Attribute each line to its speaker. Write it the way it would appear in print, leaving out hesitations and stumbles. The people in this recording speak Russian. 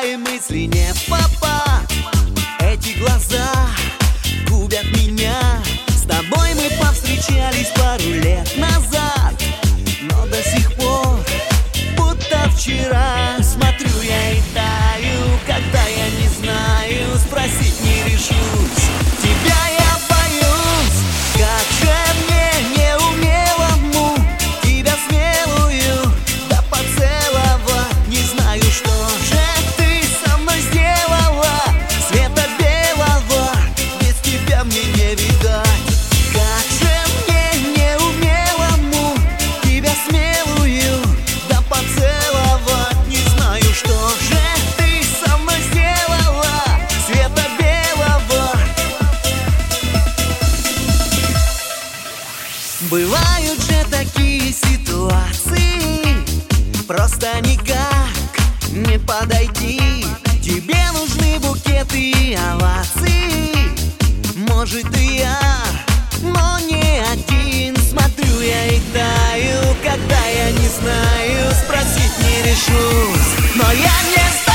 Speaker 1: мои мысли не в попад. Эти глаза губят меня. С тобой мы повстречались пару лет назад, но до сих пор будто вчера. Смотрю я и таю, когда я не знаю, спросить не решусь. Тебя я боюсь, как же мне неумелому тебя смелую да поцеловать. Не знаю, что же ты со мной сделала, света белого без тебя мне не видать. Как же мне неумелому тебя смелую да поцеловать. Не знаю, что же ты со мной сделала, света белого. Бывают же такие ситуации, просто никак не подойти. Тебе нужны букеты и овации. Может и я, но не один. Смотрю я и таю, когда я не знаю, спросить не решусь. Но я не